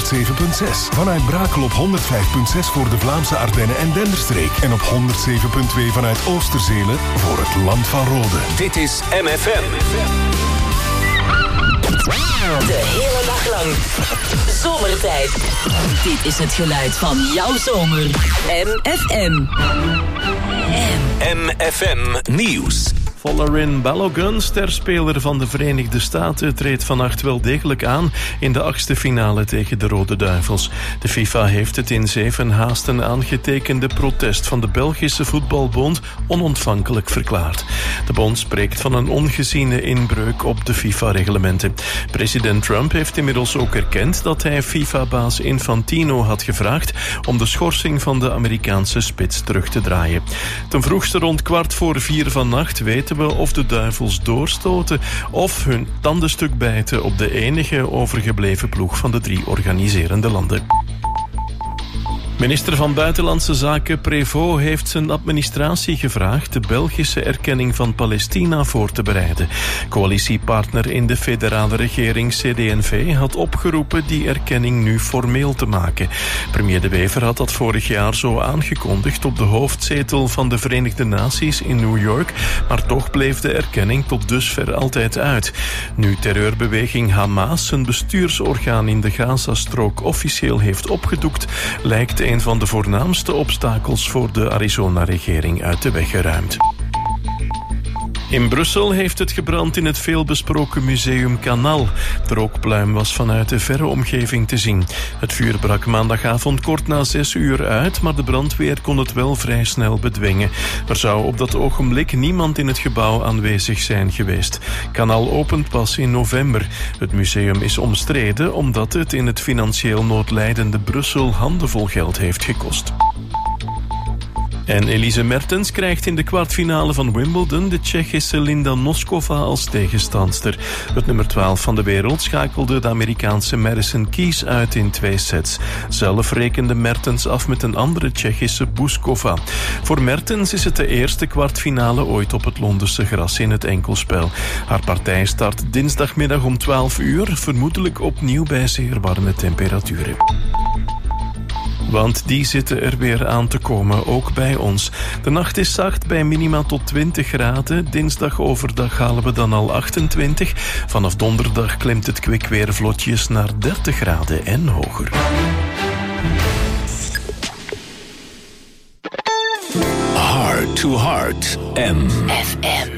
107.6. Vanuit Brakel op 105.6 voor de Vlaamse Ardennen en Denderstreek. En op 107.2 vanuit Oosterzelen voor het Land van Rode. Dit is MFM. De hele dag lang. Zomertijd. Dit is het geluid van jouw zomer. MFM. MFM Nieuws. Folarin Balogun, sterspeler van de Verenigde Staten, treedt vannacht wel degelijk aan in de 8e finale tegen de Rode Duivels. De FIFA heeft het in 7 haasten aangetekende protest van de Belgische Voetbalbond onontvankelijk verklaard. De bond spreekt van een ongeziene inbreuk op de FIFA-reglementen. President Trump heeft inmiddels ook erkend dat hij FIFA-baas Infantino had gevraagd om de schorsing van de Amerikaanse spits terug te draaien. Ten vroegste rond 3:15 vannacht weten we of de Duivels doorstoten of hun tandenstuk bijten op de enige overgebleven ploeg van de 3 organiserende landen. Minister van Buitenlandse Zaken Prévost heeft zijn administratie gevraagd de Belgische erkenning van Palestina voor te bereiden. Coalitiepartner in de federale regering CD&V had opgeroepen die erkenning nu formeel te maken. Premier De Wever had dat vorig jaar zo aangekondigd op de hoofdzetel van de Verenigde Naties in New York, maar toch bleef de erkenning tot dusver altijd uit. Nu terreurbeweging Hamas zijn bestuursorgaan in de Gazastrook officieel heeft opgedoekt, lijkt een van de voornaamste obstakels voor de Arizona-regering uit de weg geruimd. In Brussel heeft het gebrand in het veelbesproken museum Canal. De rookpluim was vanuit de verre omgeving te zien. Het vuur brak maandagavond kort na 6 uur uit, maar de brandweer kon het wel vrij snel bedwingen. Er zou op dat ogenblik niemand in het gebouw aanwezig zijn geweest. Canal opent pas in november. Het museum is omstreden omdat het in het financieel noodlijdende Brussel handenvol geld heeft gekost. En Elise Mertens krijgt in de kwartfinale van Wimbledon de Tsjechische Linda Noskova als tegenstandster. Het nummer 12 van de wereld schakelde de Amerikaanse Madison Keys uit in 2 sets. Zelf rekende Mertens af met een andere Tsjechische Bouzkova. Voor Mertens is het de eerste kwartfinale ooit op het Londense gras in het enkelspel. Haar partij start dinsdagmiddag om 12 uur, vermoedelijk opnieuw bij zeer warme temperaturen. Want die zitten er weer aan te komen, ook bij ons. De nacht is zacht bij minima tot 20 graden. Dinsdag overdag halen we dan al 28. Vanaf donderdag klimt het kwik weer vlotjes naar 30 graden en hoger. Heart to Heart. FM.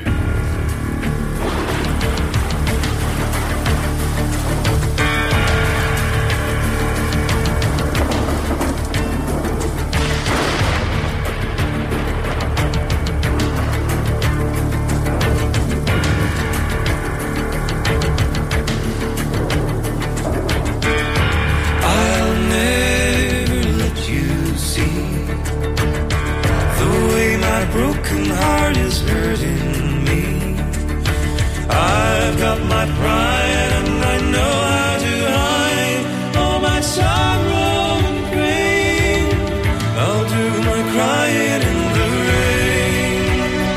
Broken heart is hurting me. I've got my pride and I know how to hide all my sorrow and pain. I'll do my crying in the rain.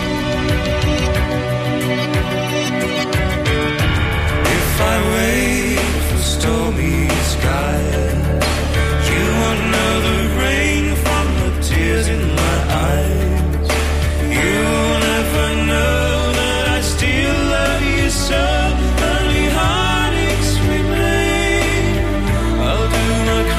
If I wait for stormy skies, you won't know the rain from the tears in my eyes. You'll never know that I still love you so. Only heartaches remain. I'll do my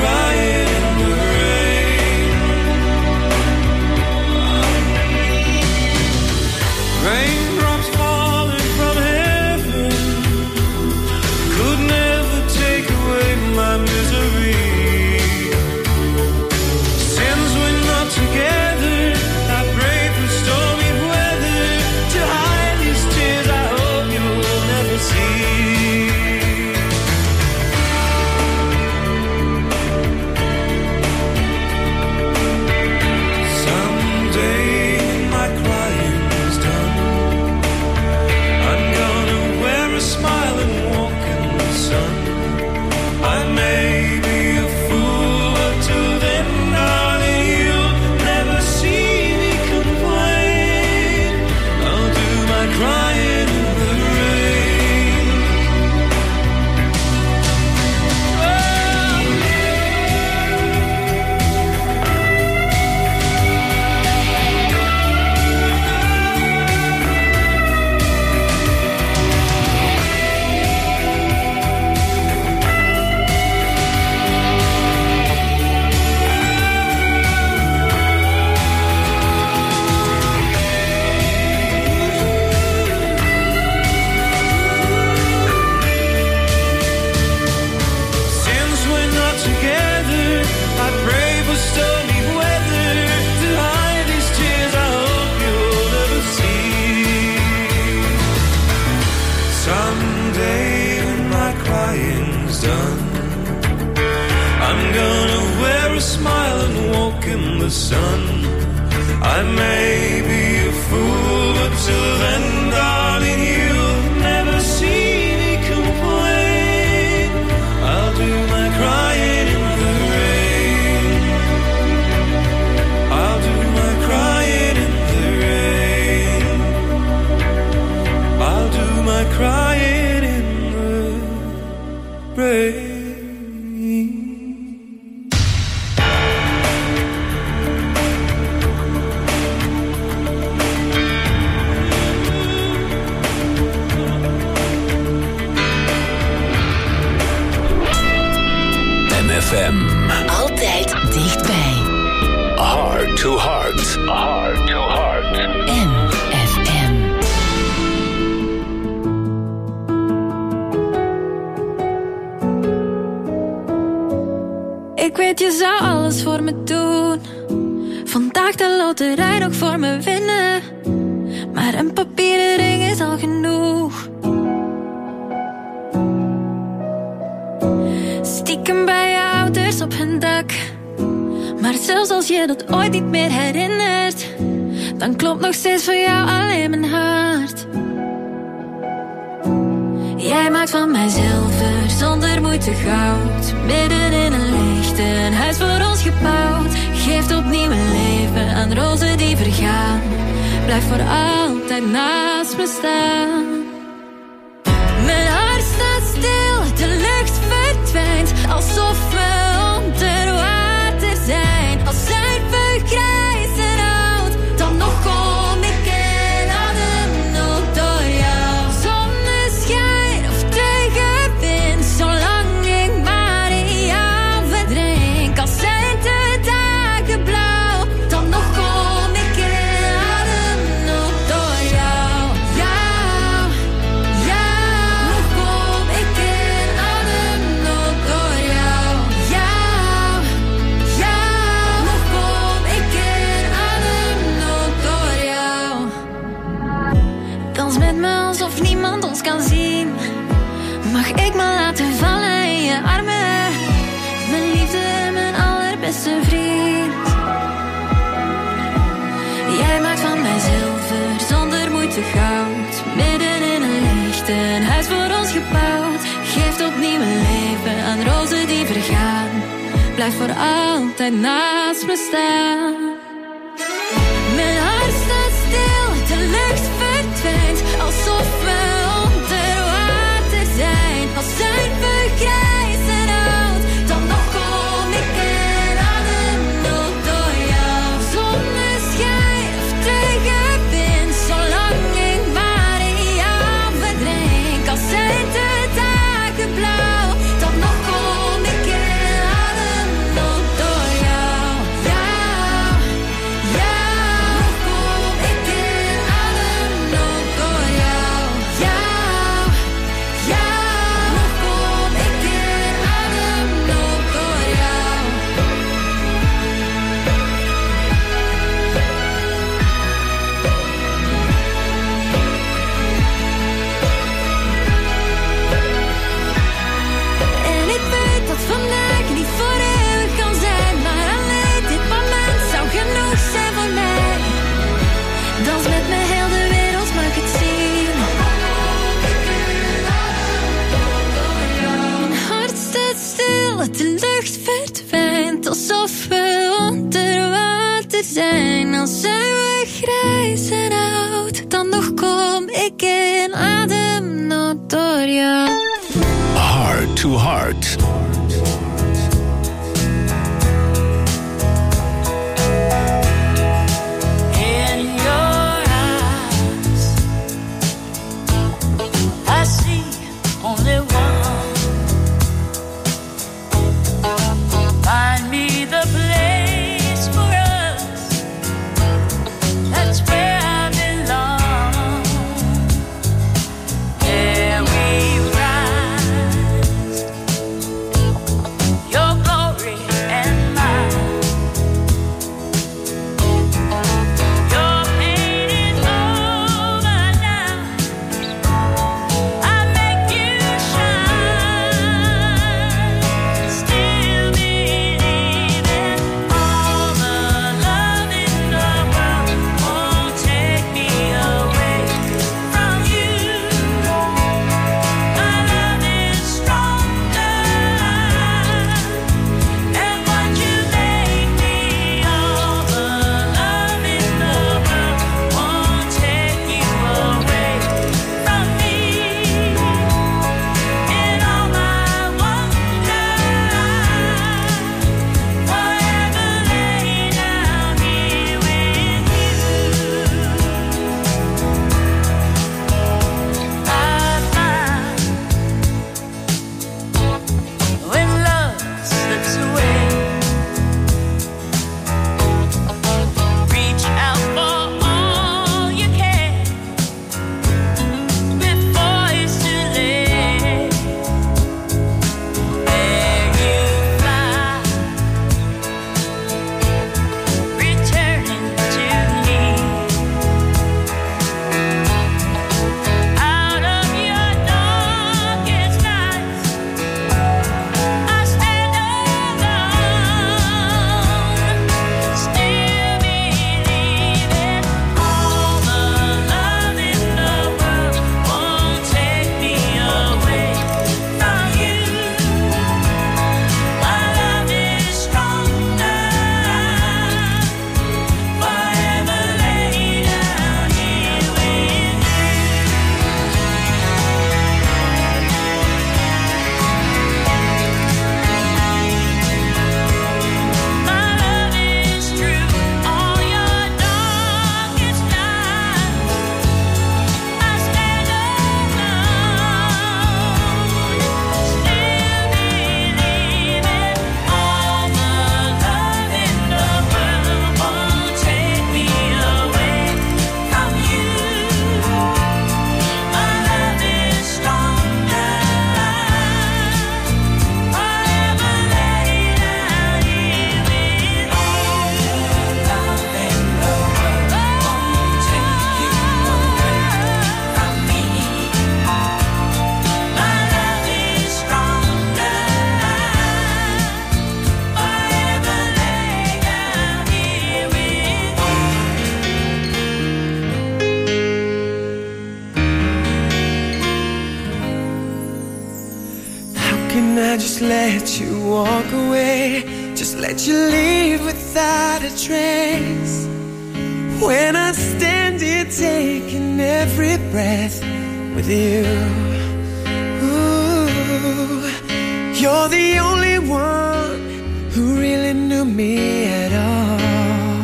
are together. I pray for stormy weather to hide these tears I hope you'll never see. Someday when my crying's done, I'm gonna wear a smile and walk in the sun. I may be a fool, but till then, darling, you'll never see me complain. I'll do my crying in the rain. I'll do my crying in the rain. I'll do my crying in the rain. FM. Altijd dichtbij. Heart to heart. Heart to heart. MFM. Ik weet je zou alles voor me doen. Vandaag de loterij nog voor me winnen. Maar een papieren ring is al genoeg. Stiekem bij je ouders op hun dak. Maar zelfs als je dat ooit niet meer herinnert, dan klopt nog steeds voor jou alleen mijn hart. Jij maakt van mij zilver, zonder moeite goud. Midden in een licht, een huis voor ons gebouwd. Geeft opnieuw een leven aan rozen die vergaan. Blijf voor altijd naast me staan. Mijn hart staat stil, de lucht verdwijnt. Alsof we onder water zijn. Als zijn we grijs en oud, dan nog kom ik in ademnood door jou. Zonneschijn of tegenwind, zolang ik maar in jou verdrink. Als zijn de dagen blauw, dan nog kom ik in ademnood door jou. Jou, jou, nog kom ik in ademnood door jou. Jou, jou, nog kom ik in ademnood door jou. Dans met me alsof niemand ons kan zien. Mag ik me laten vallen in je armen? Mijn liefde en mijn allerbeste vriend. Jij maakt van mij zilver, zonder moeite goud. Midden in een licht, een huis voor ons gebouwd. Geeft opnieuw een leven aan rozen die vergaan. Blijf voor altijd naast me staan. Mijn hart staat stil, de lucht verdwijnt. Alsof we onder water zijn. Als zijn we grijs en oud, dan nog kom ik in ademnood door jou. Zonneschijn of tegenwind, zolang ik maar in jou verdrink. Als zijn de dagen blauw, dan nog kom ik in ademnood door jou. Jou, jou, nog kom ik in ademnood door jou. Jou, jou, nog kom ik in ademnood door jou. En ik weet dat vandaag niet voor eeuwig kan zijn, maar alleen dit moment zou genoeg zijn voor mij. Dans met me, heel de wereld mag het zien. Mijn hart staat stil, de lucht verdwijnt. Alsof we onder water zijn. Als zijn we grijs en oud, dan nog kom ik in ademnood door jou. Heart to heart. In your eyes, I see only one. Find me the place for us walk away, just let you leave without a trace. When I stand here taking every breath with you, ooh, you're the only one who really knew me at all.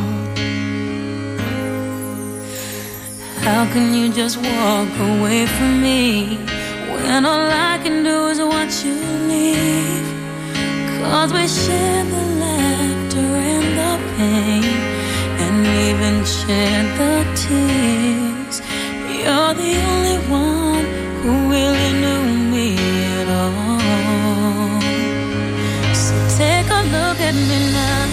How can you just walk away from me when all I can do is watch you leave? 'Cause we share the laughter and the pain, and even share the tears. You're the only one who really knew me at all. So take a look at me now,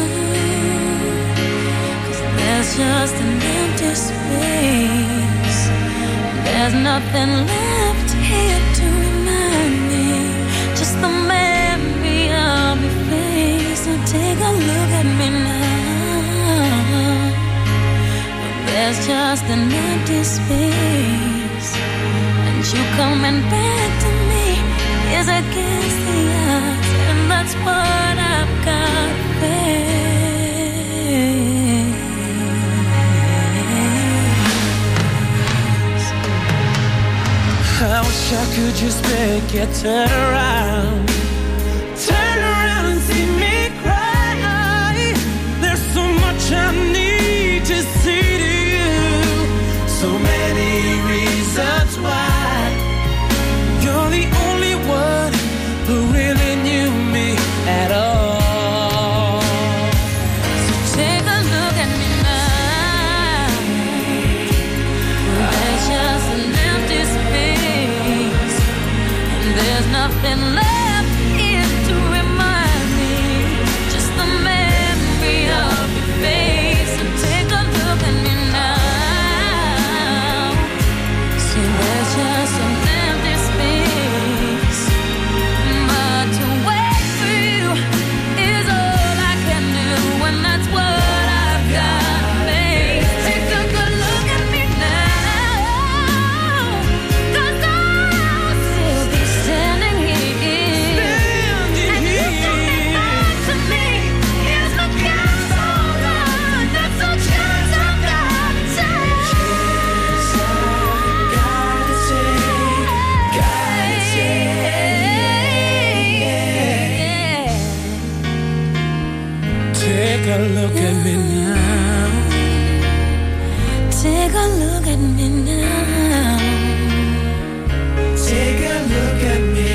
'cause there's just an empty space. There's nothing left here to remind me, just the memory of your face. So take a look at me now. There's just an empty space, and you coming back to me is against the odds, and that's what I've got to face. I wish I could just make it turn around and see me cry. There's so much I need to see to you, so many reasons why. You're the only one who really knew me at all. So take a look at me now. There's just an empty space, and there's nothing left here to remind me, just the memory of your face. So take a look at me now. See, there's just an empty space, but to wait for you is all I can do, and that's what I've got to face. Take a good look at me now, 'cause I'll still be standing here. And you coming back to me is my chance, oh Lord, that's a chance I've got to take. Take a look at me now. Take a look at me now. Take a look at me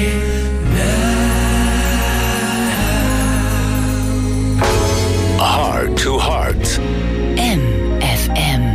now. Heart to Heart. MFM.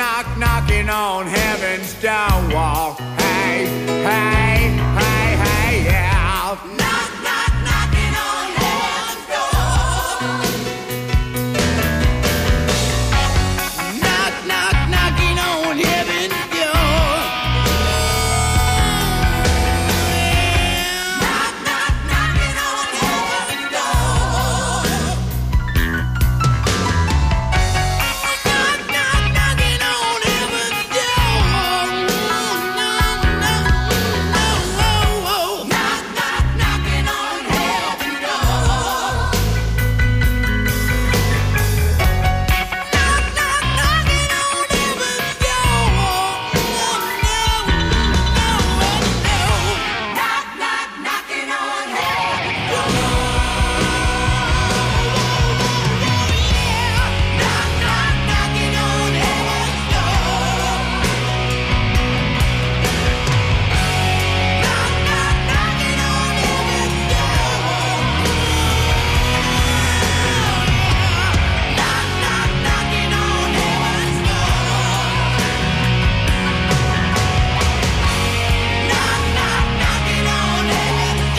knock, knocking on heaven's door wall. Hey, hey, hey, hey, yeah. Knock, knock, knocking on heaven's door. Knock, knock, knocking on heaven's door. Knock, knock, knocking on heaven's door. Knock, knock, knocking on heaven's door. Knock, knock, knocking on heaven's door. Knock, knock, knocking on heaven's door. Knock, knock, knocking on heaven's door. Knock, knock, knocking on heaven's door. Knock, knock, knocking on heaven's door. Knock, knock, knocking on heaven's door. Knock, knock, knocking on heaven's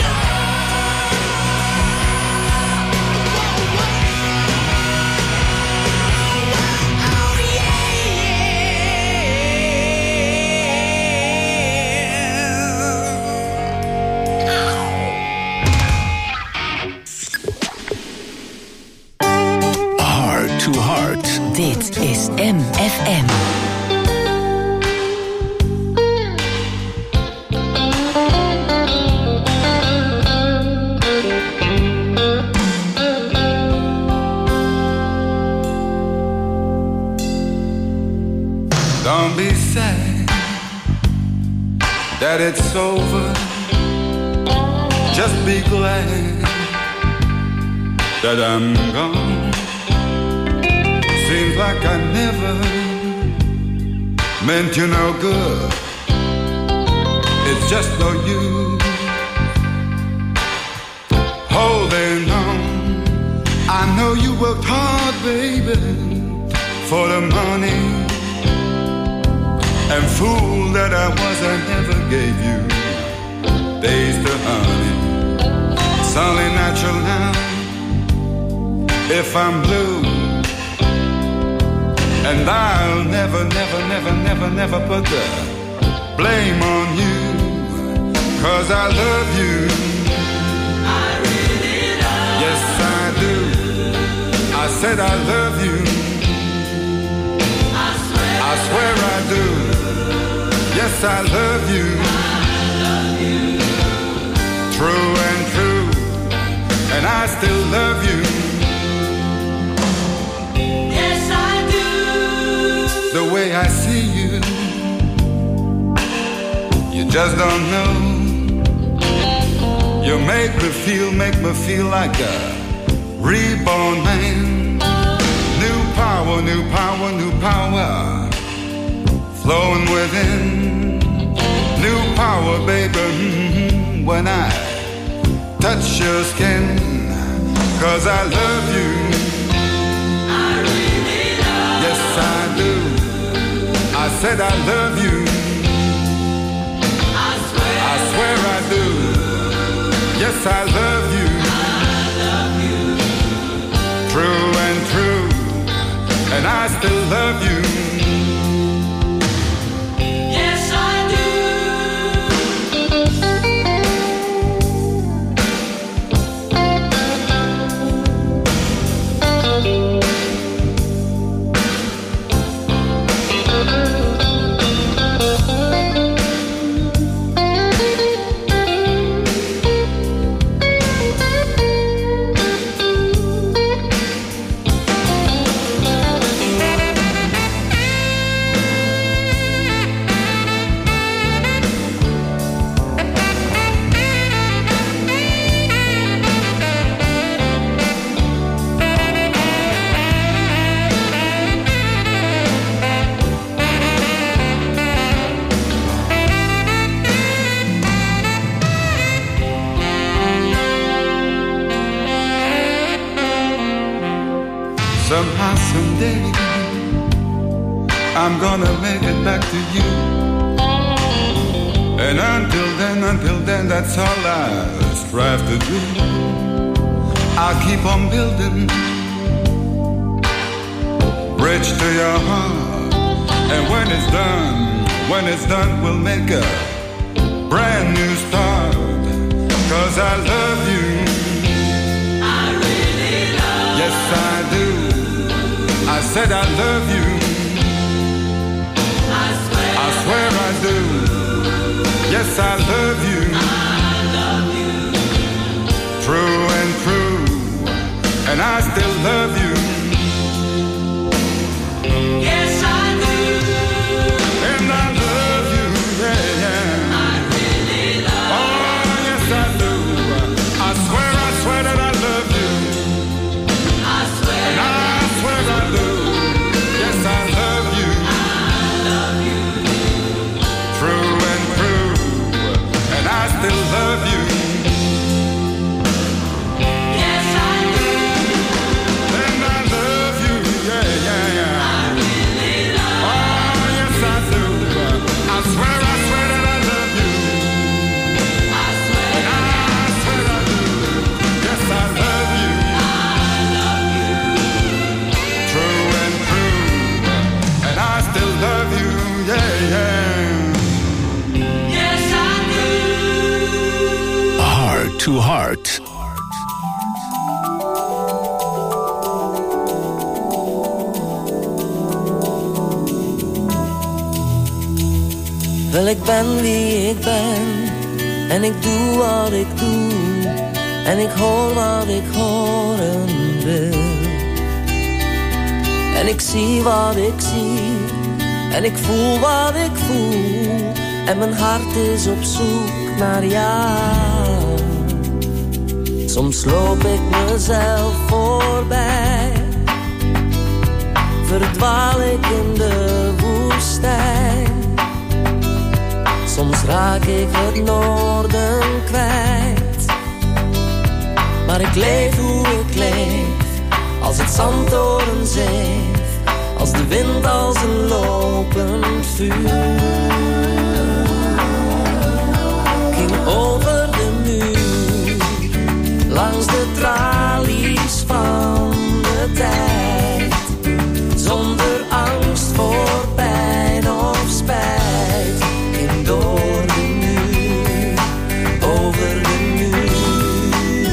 Heart to Heart. Dit is MFM. Don't be sad that it's over. Just be glad that I'm gone. Seems like I never meant you no good. It's just no use holding on. I know you worked hard, baby, for the money. And fool that I was, I never gave you days to honey. It's only natural now if I'm blue. And I'll never, never, never, never, never put the blame on you. 'Cause I love you. I really love you. Yes, I do. I said I love you. I swear I do. Yes, I love you. I love you. True and true. And I still love you. Yes, I do. The way I see you, you just don't know. You make me feel like a reborn man. New power, new power, new power, flowing within. New power, baby, when I touch your skin. 'Cause I love you. I really love you. Yes, I do. I said I love you. I swear I do. Yes, I love you. I love you. True and true. And I still love you. Yes, I do. I'm gonna make it back to you. And until then, that's all I strive to do. I'll keep on building bridge to your heart. And when it's done, we'll make a brand new start. 'Cause I love you. I really love you. Yes, I do. I said I love you. I swear I do. Yes, I love you. I love you. True and true. And I still love you. Yes, I do. And I love you, yeah, yeah. I really love you. Oh, yes, I do. I swear that I love you. I swear. And I swear I do. Yes, I love you. I love you. True and true. And I still love you. Yes, I do. And I love you, yeah, yeah, yeah. I really love you. Oh, yes, I do. I swear that I love you. I swear. And I swear I do. Yes, I love you. I love you. True and true. And I still love you, yeah, yeah. Yes, I do. Heart to Heart. Wel, ik ben wie ik ben en ik doe wat ik doe en ik hoor wat ik horen wil. En ik zie wat ik zie en ik voel wat ik voel en mijn hart is op zoek naar jou. Soms loop ik mezelf voorbij, verdwaal ik in de woestijn. Soms raak ik het noorden kwijt, maar ik leef hoe ik leef, als het zand door een zeef, als de wind als een lopend vuur. Ging over de muur, langs de tralies van de tijd, zonder angst voor pijn of spijt. Door de muur, over de muur.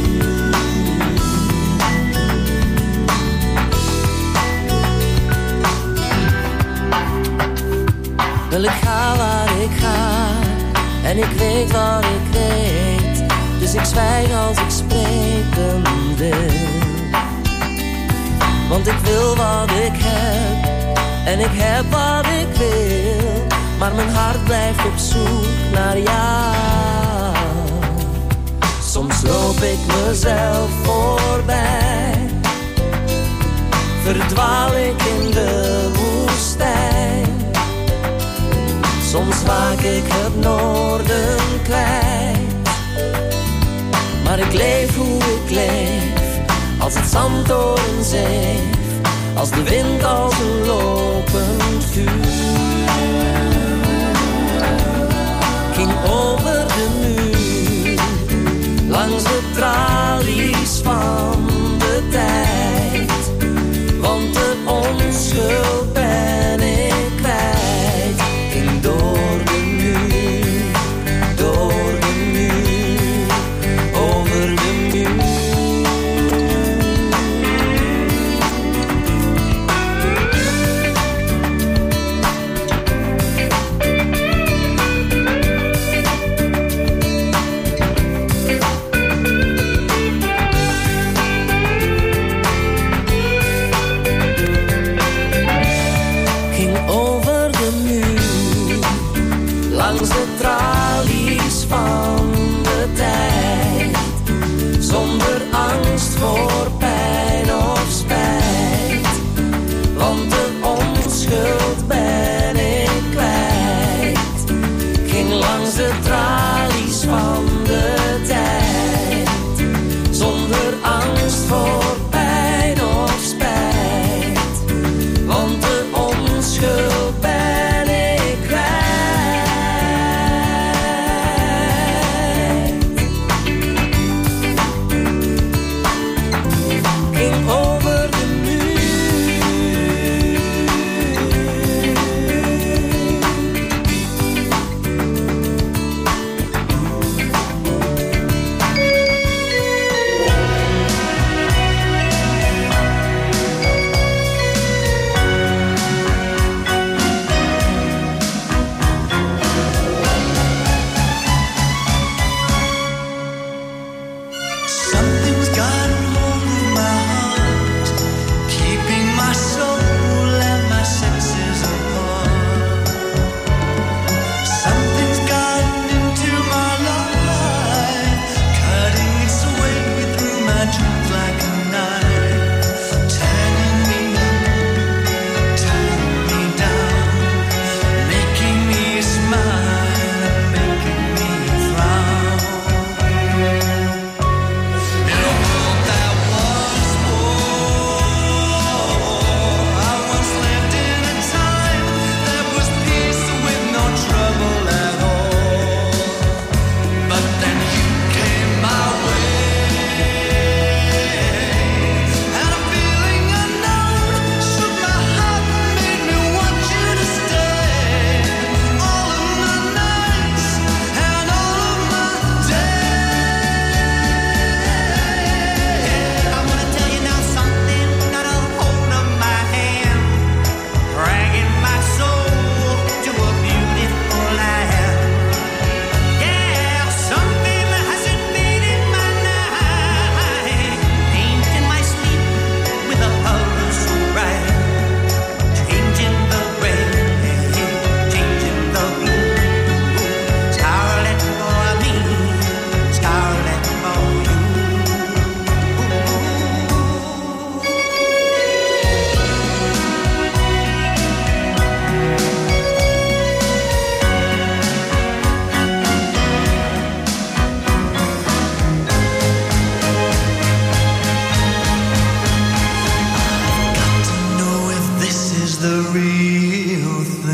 Wel, ik ga waar ik ga en ik weet wat ik weet, dus ik zwijg als ik spreken wil. Want ik wil wat ik heb en ik heb wat ik wil, maar mijn hart blijft op zoek naar jou. Soms loop ik mezelf voorbij, verdwaal ik in de woestijn. Soms raak ik het noorden kwijt, maar ik leef hoe ik leef, als het zand door een zeef, als de wind als een lopend vuur. Ging over de muur, langs de tralies van de tijd, want de onschuld ben ik kwijt. Ging door de muur, door de muur, over de muur. Tralies van de tijd, zonder angst voor pijn of spijt, want de onschuld ben ik kwijt. Ging langs de tralies van de tijd, zonder angst voor pijn of spijt, want de onschuld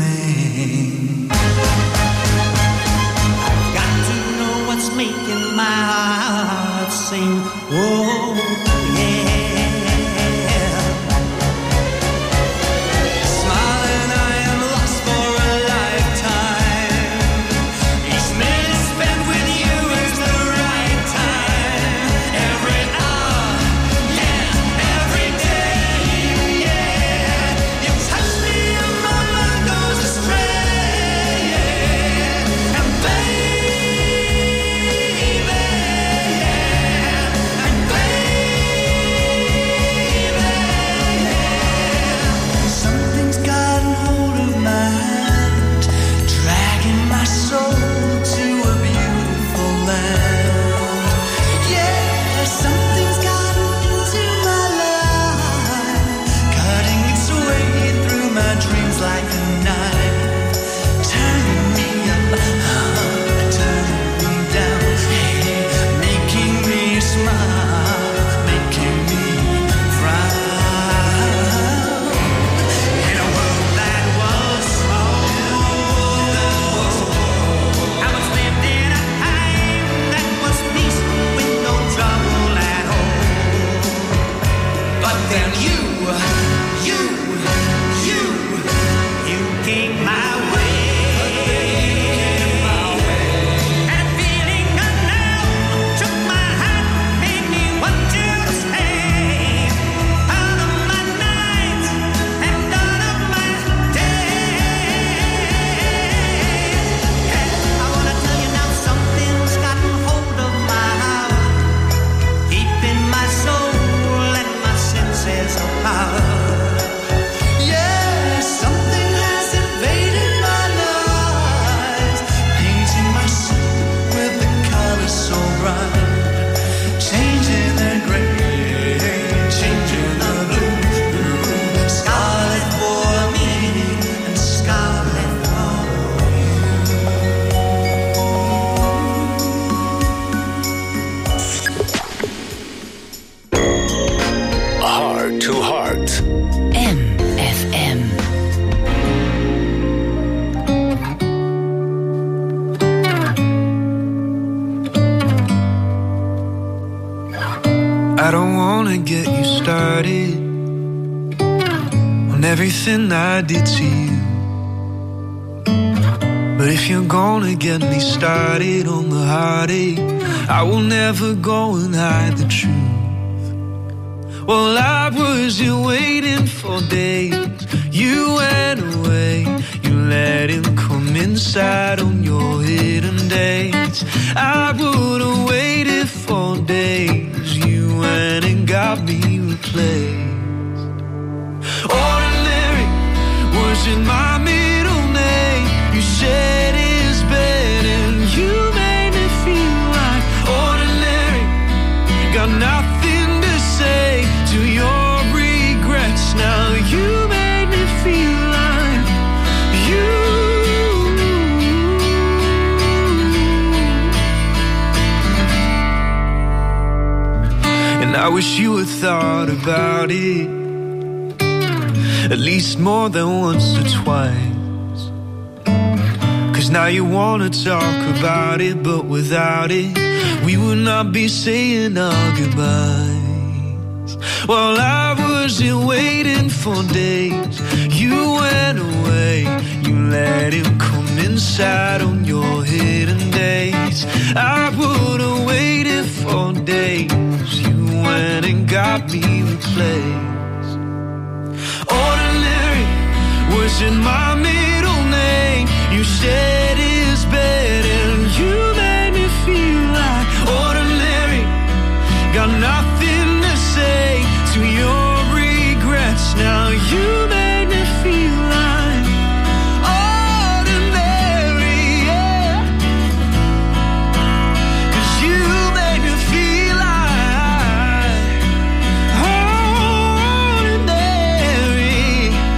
feeling. I've got to know what's making my heart sing. Whoa, yeah. Smiling, I am lost for a lifetime. Each minute spent with you is the right time. Every hour, yeah, every day, yeah. You touch me and my mind goes astray. And baby, and baby, something's gotten hold of my hand, dragging my soul to a beautiful land. Yeah, something's gotten into my life, cutting its way through my dreams like a knife, turning me up, turning me down, hey, making me smile, making me frown. In a world that was small, I was lived in a time that was peaceful with no trouble at all. But then you came my way. And feeling unknown took my heart, made me want to stay. Out of my night and out of my day. I wanna tell you now, something's gotten hold of my heart, keeping my soul and my senses apart. Yeah, something has invaded my life, painting my soul with the colors so bright, changing the gray, changing the blue, scarlet for me and scarlet for Heart to Heart. MFM. I don't wanna get you started on everything I did to you. But if you're gonna get me started on the heartache, I will never go and hide the truth. Well, I was here waiting for days. You went away. You let him come inside on your hidden days. I would have waited for days. You went and got me replaced. Ordinary wasn't my middle name. You said it's better, and you made me feel like ordinary. Got nothing to say to your regrets. Now you made me feel like you. And I wish you had thought about it at least more than once or twice. 'Cause now you wanna talk about it, but without it we would not be saying our goodbyes. Well, I was here waiting for days. You went away. You let him come inside on your hidden days. I would have waited for days. You went and got me replaced. Ordinary wasn't my middle name. You said it's better, and you made me feel like ordinary. Got nothing to say to your regrets. Now you made me feel like ordinary, yeah. 'Cause you made me feel like ordinary,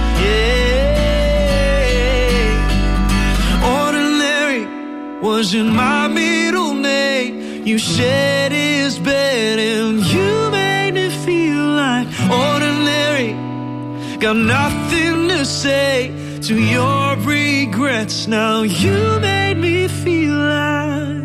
yeah. Ordinary wasn't my middle name. You said it's better, and you made me feel like ordinary. Got nothing to say to your regrets now. You made me feel like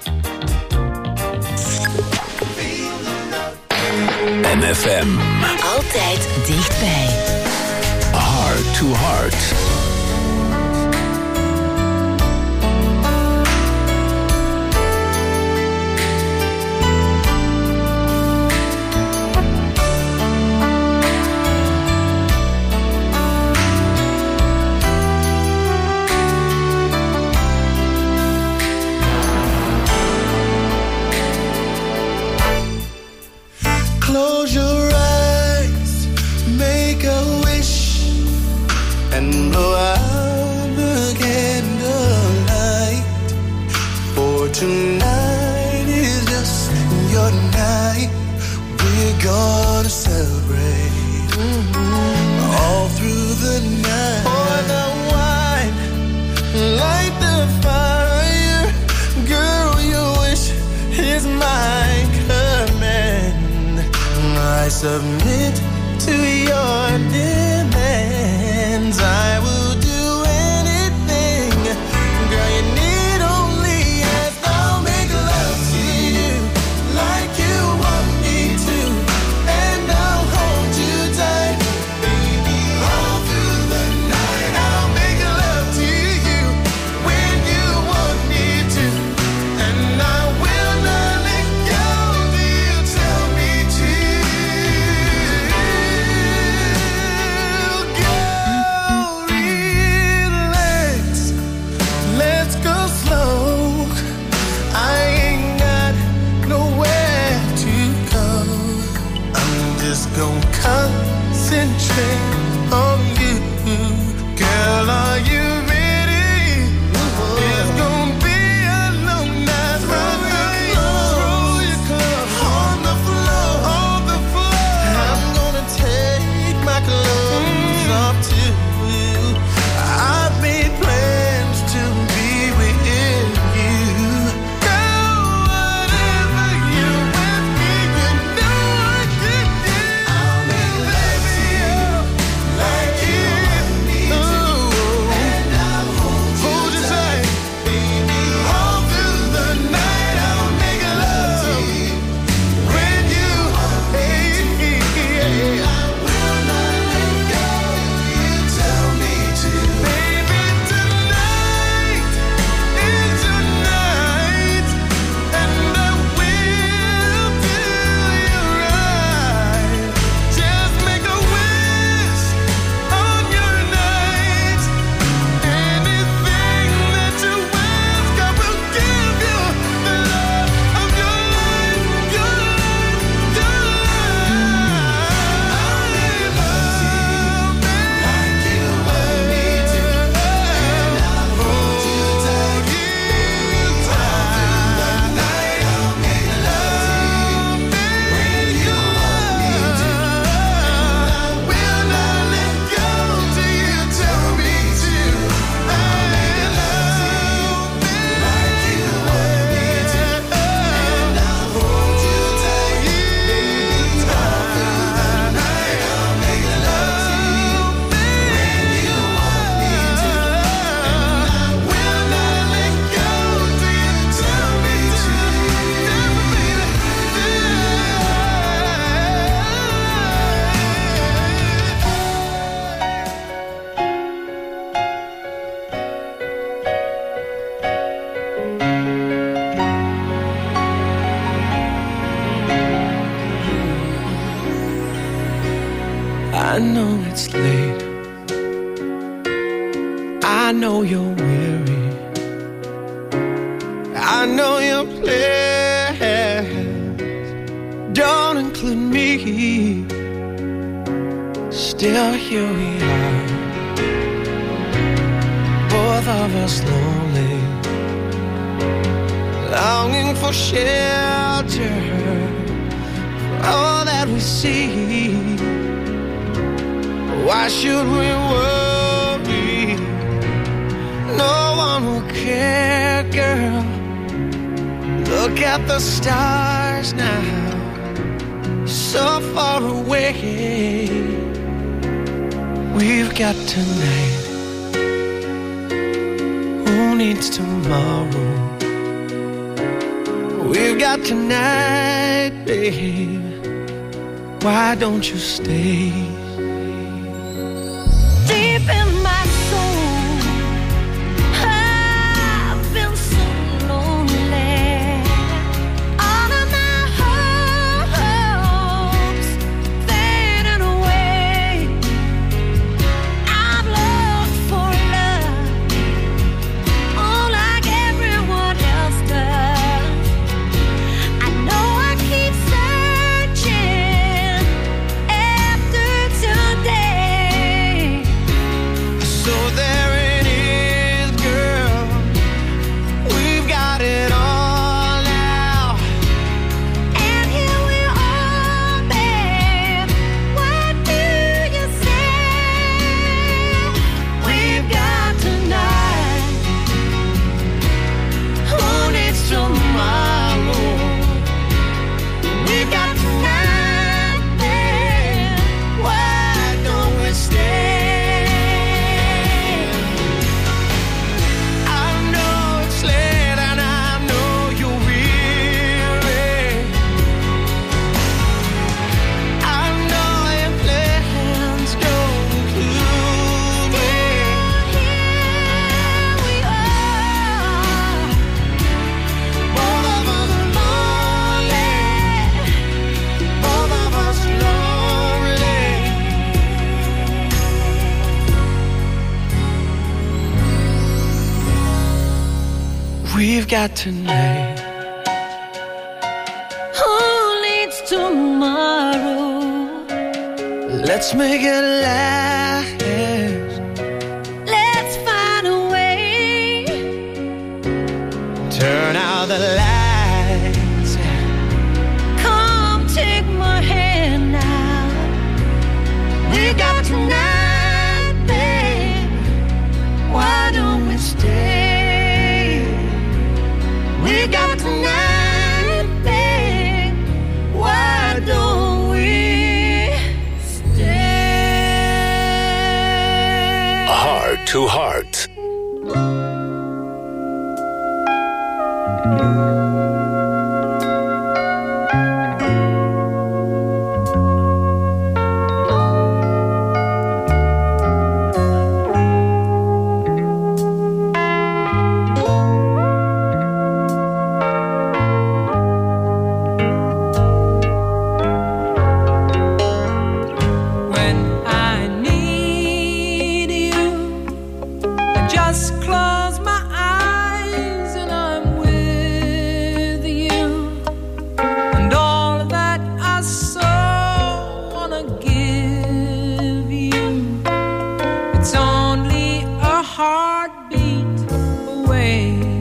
MFM. Altijd dichtbij. Heart to Heart. Close your eyes, make a wish, and blow out the candlelight. For tonight is just your night. We're gonna celebrate all through the night. Pour the wine, light the fire. Girl, your wish is my command. I submit to your demands. I will do anything. Girl, you need only ask. I'll make love to you like you want me to, and I'll hold you tight, baby, all through the night. I'll make love to you when you want me to, and I will not let go till you tell me to. Gonna concentrate on you. Girl, are you ready? It's gonna be a long night. Throw your clothes on the floor. I'm gonna take my clothes off too. I've made plans to be with you. Girl, whatever you ask me, you know I can do. I know it's late. I know you're weary. I know your plans don't include me. Still here we are, both of us lonely, longing for shelter, for all that we see. Why should we worry? No one will care, girl. Look at the stars now, so far away. We've got tonight. Who needs tomorrow? We've got tonight, babe. why don't you stay? Deep in my soul, I've been so lonely. All of my hopes fading away. I've looked for love, oh, like everyone else does. I know I keep searching after today. So there it is, girl. We've got it all now. And here we are, babe. What do you say? We've got tonight. Who needs tomorrow? We've got tonight, babe. Why don't we stay? I know it's late and I know you're weary. I know your plans don't include me. Here we are, Both of us lonely. Both of us lonely. We've got tonight. who leads tomorrow? Let's make it last. Let's find a way. Turn out the lights. Come take my hand now. We got tonight, babe. Why don't we stay? We got tonight, babe. Why don't we stay? Heart to Heart. When I need you, I just close my eyes and I'm with you. And all that I so wanna give you, it's only a heartbeat away.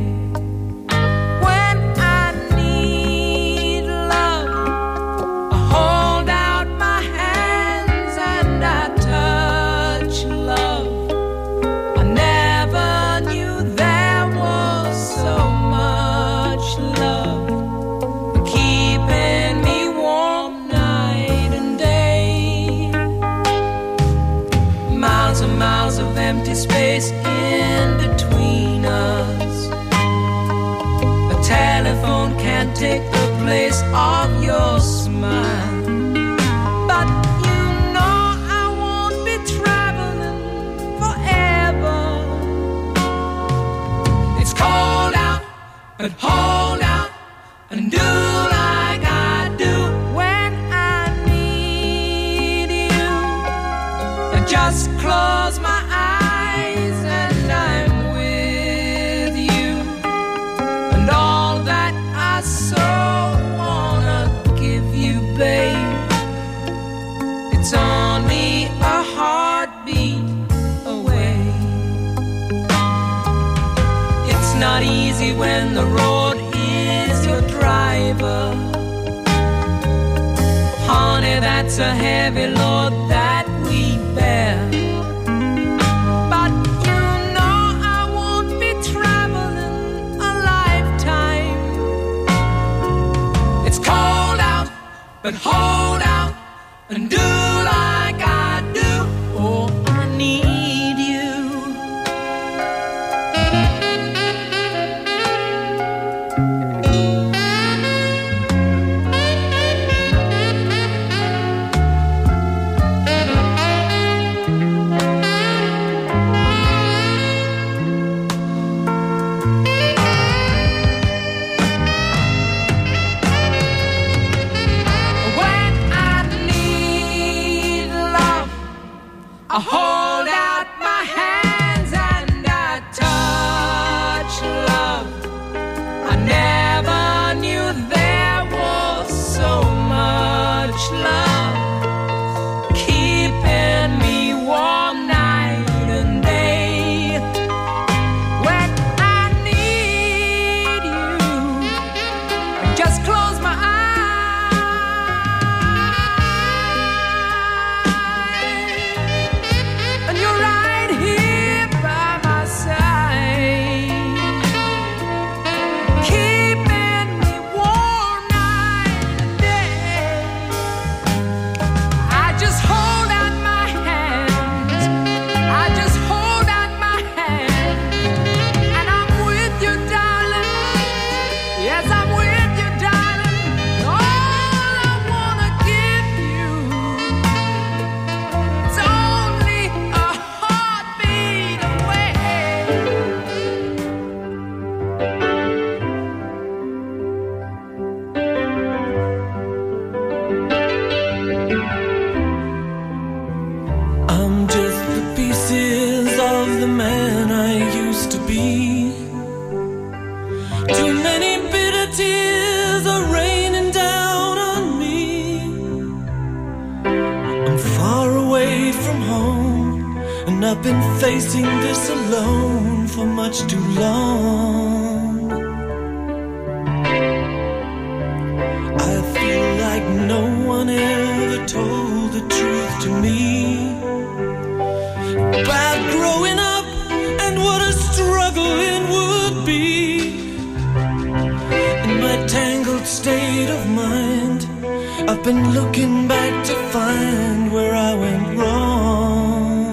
When I need love, I hold out my hands and I touch love. I never knew there was so much love keeping me warm night and day. Miles and miles of empty space in between us. A telephone can't take the place of your smile. But you know I won't be traveling forever. It's cold out, but hold out and do like I do when I need you. I just close my eyes and I'm with you. And all that I so wanna give you, babe, it's only a heartbeat away. It's not easy when the road is your driver. Honey, that's a heavy load that we bear. But you know I won't be traveling a lifetime. It's cold out, but hold out and do like I do. Oh, I need you. I hold out my hands and I touch love. I never knew there was so much love keeping me warm night and day. When I need you, I just close my eyes. I've been facing this alone for much too long. I feel like no one ever told the truth to me about growing up and what a struggle it would be. In my tangled state of mind, I've been looking back to find where I went wrong.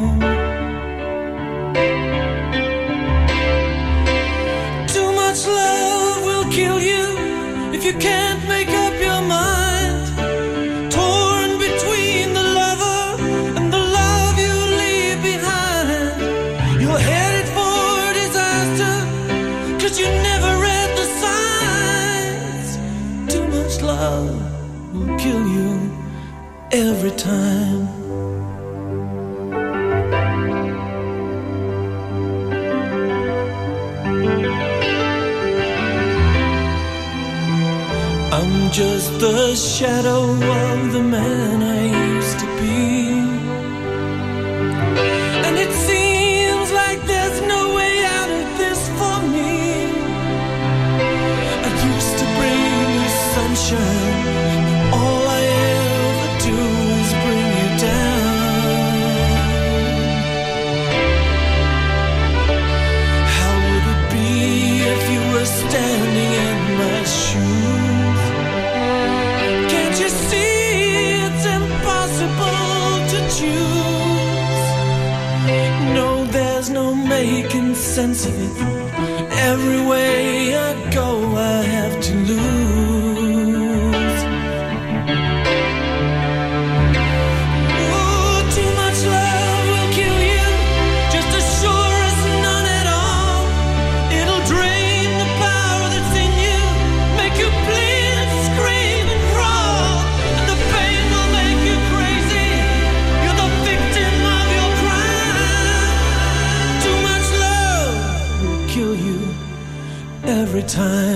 If you can't make up your mind, torn between the lover and the love you leave behind, you're headed for disaster, 'cause you never read the signs. Too much love will kill you every time. I'm just the shadow of the man I used to be, and it seems like there's no way out of this for me. I used to bring you sunshine, all I ever do is bring you down. How would it be if you were standing in my shoes? No, there's no making sense of it. Every way I go, I have to lose. Oh, too much love will kill you, just as sure as none at all. It'll drain the power that's in you, make you bleed and scream and crawl, and the pain will make you crazy. You're the victim of your crime. Too much love will kill you every time.